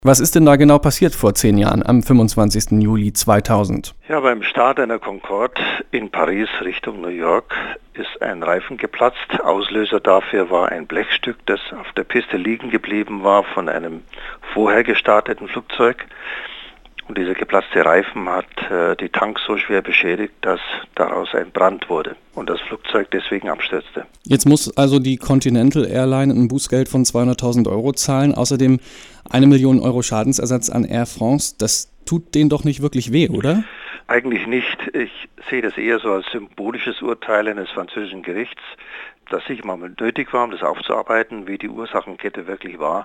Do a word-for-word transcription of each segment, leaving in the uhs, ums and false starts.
Was ist denn da genau passiert vor zehn Jahren, am fünfundzwanzigsten Juli zweitausend? Ja, beim Start einer Concorde in Paris Richtung New York ist ein Reifen geplatzt. Auslöser dafür war ein Blechstück, das auf der Piste liegen geblieben war von einem vorher gestarteten Flugzeug. Und dieser geplatzte Reifen hat äh, die Tanks so schwer beschädigt, dass daraus ein Brand wurde und das Flugzeug deswegen abstürzte. Jetzt muss also die Continental Airline ein Bußgeld von zweihunderttausend Euro zahlen, außerdem eine Million Euro Schadensersatz an Air France. Das tut denen doch nicht wirklich weh, oder? Eigentlich nicht. Ich sehe das eher so als symbolisches Urteil eines französischen Gerichts, das sicher mal nötig war, um das aufzuarbeiten, wie die Ursachenkette wirklich war.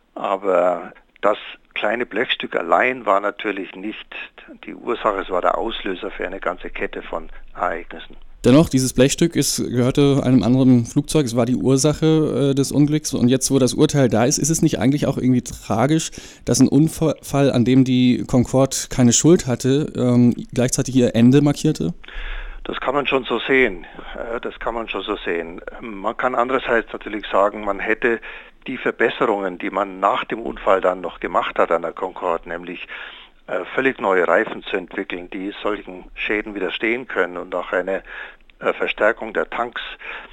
Aber das kleine Blechstück allein war natürlich nicht die Ursache, es war der Auslöser für eine ganze Kette von Ereignissen. Dennoch, dieses Blechstück ist, gehörte einem anderen Flugzeug, es war die Ursache äh, des Unglücks. Und jetzt, wo das Urteil da ist, ist es nicht eigentlich auch irgendwie tragisch, dass ein Unfall, an dem die Concorde keine Schuld hatte, ähm, gleichzeitig ihr Ende markierte? Das kann man schon so sehen. Das kann man schon so sehen. Man kann andererseits natürlich sagen, man hätte die Verbesserungen, die man nach dem Unfall dann noch gemacht hat an der Concorde, nämlich völlig neue Reifen zu entwickeln, die solchen Schäden widerstehen können und auch eine Verstärkung der Tanks,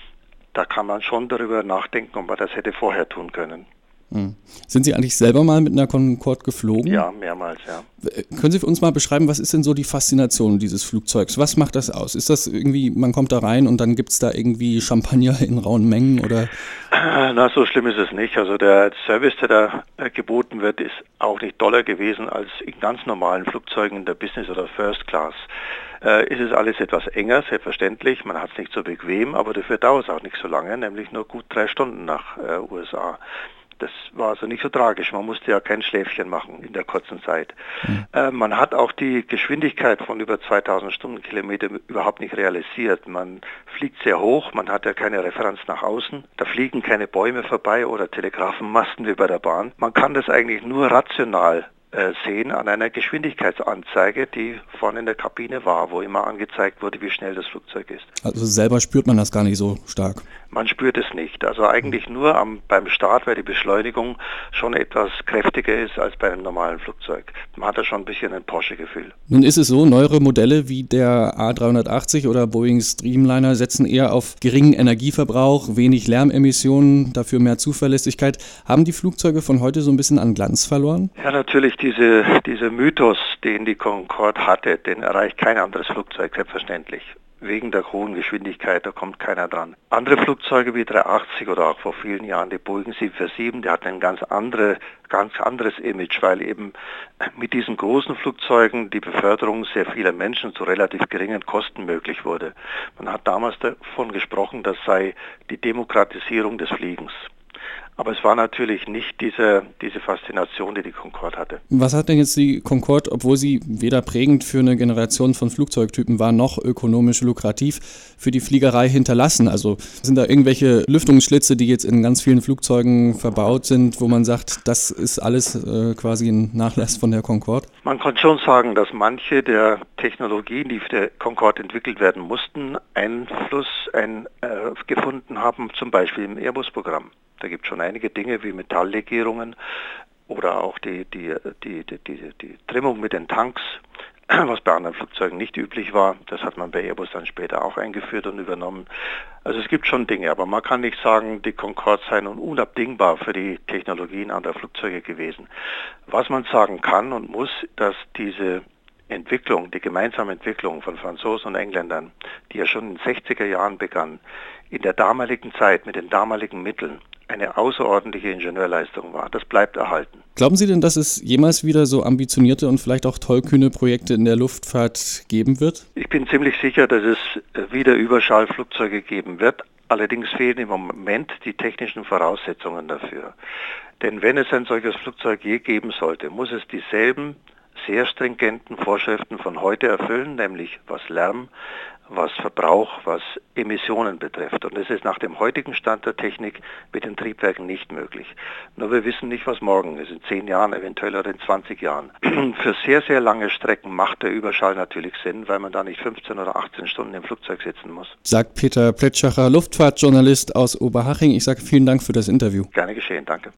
da kann man schon darüber nachdenken, ob man das hätte vorher tun können. Hm. Sind Sie eigentlich selber mal mit einer Concorde geflogen? Ja, mehrmals, ja. Können Sie für uns mal beschreiben, was ist denn so die Faszination dieses Flugzeugs? Was macht das aus? Ist das irgendwie, man kommt da rein und dann gibt es da irgendwie Champagner in rauen Mengen, oder? Na, so schlimm ist es nicht. Also der Service, der da äh, geboten wird, ist auch nicht doller gewesen als in ganz normalen Flugzeugen in der Business- oder First Class. Äh, ist es alles etwas enger, selbstverständlich. Man hat es nicht so bequem, aber dafür dauert es auch nicht so lange, nämlich nur gut drei Stunden nach äh, U S A. Das war also nicht so tragisch. Man musste ja kein Schläfchen machen in der kurzen Zeit. Mhm. Äh, man hat auch die Geschwindigkeit von über zweitausend Stundenkilometer überhaupt nicht realisiert. Man fliegt sehr hoch, man hat ja keine Referenz nach außen. Da fliegen keine Bäume vorbei oder Telegrafenmasten wie bei der Bahn. Man kann das eigentlich nur rational äh, sehen an einer Geschwindigkeitsanzeige, die vorne in der Kabine war, wo immer angezeigt wurde, wie schnell das Flugzeug ist. Also selber spürt man das gar nicht so stark? Man spürt es nicht. Also eigentlich nur am, beim Start, weil die Beschleunigung schon etwas kräftiger ist als bei einem normalen Flugzeug. Man hat da schon ein bisschen ein Porsche-Gefühl. Nun ist es so, neuere Modelle wie der A dreihundertachtzig oder Boeings Dreamliner setzen eher auf geringen Energieverbrauch, wenig Lärmemissionen, dafür mehr Zuverlässigkeit. Haben die Flugzeuge von heute so ein bisschen an Glanz verloren? Ja, natürlich. Diese, dieser Mythos, den die Concorde hatte, den erreicht kein anderes Flugzeug, selbstverständlich. Wegen der hohen Geschwindigkeit, da kommt keiner dran. Andere Flugzeuge wie dreihundertachtzig oder auch vor vielen Jahren die Boeing sieben vier sieben, die hatten ein ganz, andere, ganz anderes Image, weil eben mit diesen großen Flugzeugen die Beförderung sehr vieler Menschen zu relativ geringen Kosten möglich wurde. Man hat damals davon gesprochen, das sei die Demokratisierung des Fliegens. Aber es war natürlich nicht diese, diese Faszination, die die Concorde hatte. Was hat denn jetzt die Concorde, obwohl sie weder prägend für eine Generation von Flugzeugtypen war, noch ökonomisch lukrativ, für die Fliegerei hinterlassen? Also sind da irgendwelche Lüftungsschlitze, die jetzt in ganz vielen Flugzeugen verbaut sind, wo man sagt, das ist alles äh, quasi ein Nachlass von der Concorde? Man kann schon sagen, dass manche der Technologien, die für die Concorde entwickelt werden mussten, Einfluss ein, äh, gefunden haben, zum Beispiel im Airbus-Programm. Da gibt es schon einige Dinge wie Metalllegierungen oder auch die, die, die, die, die, die Trimmung mit den Tanks, was bei anderen Flugzeugen nicht üblich war. Das hat man bei Airbus dann später auch eingeführt und übernommen. Also es gibt schon Dinge, aber man kann nicht sagen, die Concorde sei nun unabdingbar für die Technologien anderer Flugzeuge gewesen. Was man sagen kann und muss, dass diese Entwicklung, die gemeinsame Entwicklung von Franzosen und Engländern, die ja schon in den sechziger Jahren begann, in der damaligen Zeit mit den damaligen Mitteln eine außerordentliche Ingenieurleistung war. Das bleibt erhalten. Glauben Sie denn, dass es jemals wieder so ambitionierte und vielleicht auch tollkühne Projekte in der Luftfahrt geben wird? Ich bin ziemlich sicher, dass es wieder Überschallflugzeuge geben wird. Allerdings fehlen im Moment die technischen Voraussetzungen dafür. Denn wenn es ein solches Flugzeug je geben sollte, muss es dieselben sehr stringenten Vorschriften von heute erfüllen, nämlich was Lärm, was Verbrauch, was Emissionen betrifft. Und das ist nach dem heutigen Stand der Technik mit den Triebwerken nicht möglich. Nur wir wissen nicht, was morgen ist, in zehn Jahren, eventuell oder in zwanzig Jahren. Für sehr, sehr lange Strecken macht der Überschall natürlich Sinn, weil man da nicht fünfzehn oder achtzehn Stunden im Flugzeug sitzen muss. Sagt Peter Pletschacher, Luftfahrtjournalist aus Oberhaching. Ich sage vielen Dank für das Interview. Gerne geschehen, danke.